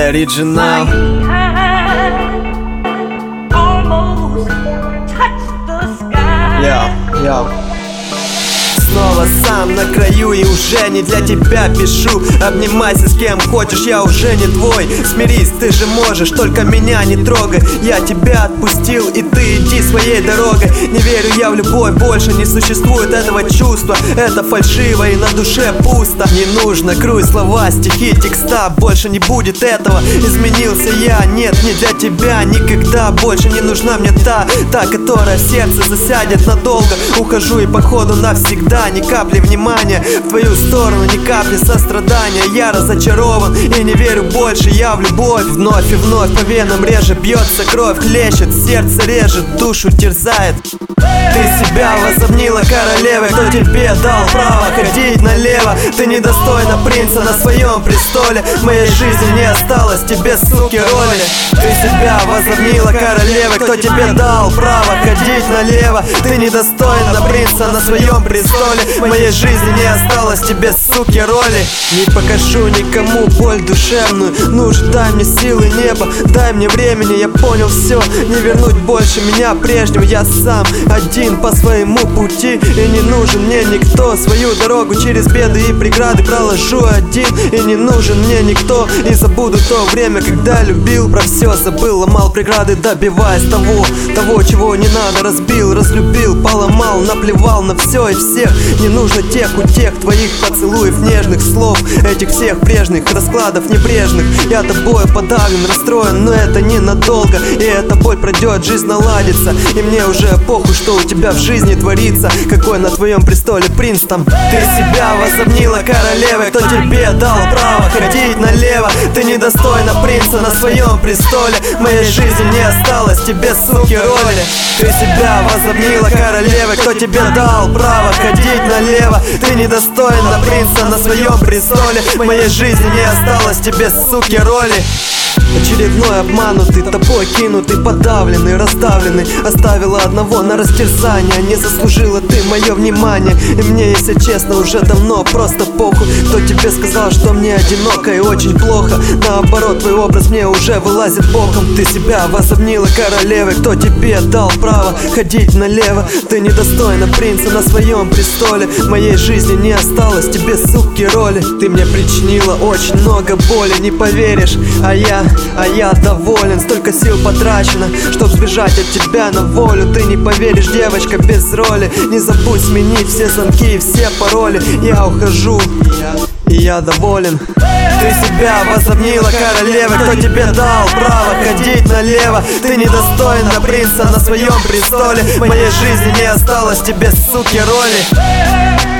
Original. Снова сам на краю и уже не для тебя пишу. Обнимайся с кем хочешь, я уже не твой. Смирись, ты же можешь, только меня не трогай. Я тебя отпустил, и ты иди своей дорогой. Не верю я в любовь, больше не существует этого чувства. Это фальшиво и на душе пусто. Не нужно крой слова, стихи, текста. Больше не будет этого, изменился я. Нет, не для тебя никогда. Больше не нужна мне та, которая в сердце засядет надолго. Ухожу и походу навсегда. Ни капли внимания в твою сторону, ни капли сострадания. Я разочарован и не верю больше я в любовь. Вновь и вновь по венам реже бьется кровь, хлещет, сердце режет, душу терзает. Ты себя возомнила королевой, кто тебе дал право ходить налево? Ты недостойна принца на своем престоле. В моей жизни не осталось тебе, суки, роли. Ты себя возомнила королевой, кто тебе дал право ходить налево? Ты недостойна принца на своем престоле. В моей жизни не осталось тебе, суки, роли. Не покажу никому боль душевную. Ну же, дай мне силы неба, дай мне времени. Я понял все, не вернуть больше меня прежнего. Я сам один по своему пути, и не нужен мне никто. Свою дорогу через беды и преграды проложу один, и не нужен мне никто. И забуду то время, когда любил, про все забыл, ломал преграды, добиваясь того, чего не надо. Разбил, разлюбил, поломал, наплевал на все и всех. Не нужно тех утех, твоих поцелуев, нежных слов, этих всех прежних раскладов небрежных. Я тобой подавлен, расстроен, но это ненадолго. И эта боль пройдет, жизнь наладится. И мне уже похуй, что у тебя в жизни творится. Какой на твоем престоле принц там? Ты себя возомнила королевой, кто тебе дал право ходить налево? Ты недостойна принца на своем престоле. В моей жизни не осталось тебе, суки, роли. Ты себя возомнила королевой, кто тебе дал право ходить налево? Ты недостойна принца на своем престоле. В моей жизни не осталось тебе, суки, роли. Очередной обманутый, тобой кинутый, подавленный, раздавленный. Оставила одного на растерзание. Не заслужила ты мое внимание. И мне, если честно, уже давно просто похуй, кто тебе сказал, что мне одиноко и очень плохо. Наоборот, твой образ мне уже вылазит боком. Ты себя возомнила королевой, кто тебе дал право ходить налево? Ты недостойна принца на своем престоле. В моей жизни не осталось тебе, суки, роли. Ты мне причинила очень много боли, не поверишь, а я доволен. Столько сил потрачено, чтоб сбежать от тебя на волю. Ты не поверишь, девочка без роли. Не забудь сменить все замки и все пароли. Я ухожу, и я доволен. Ты себя возомнила королевой, кто тебе дал право ходить налево? Ты недостойна принца на своем престоле. В моей жизни не осталось тебе, суки, роли.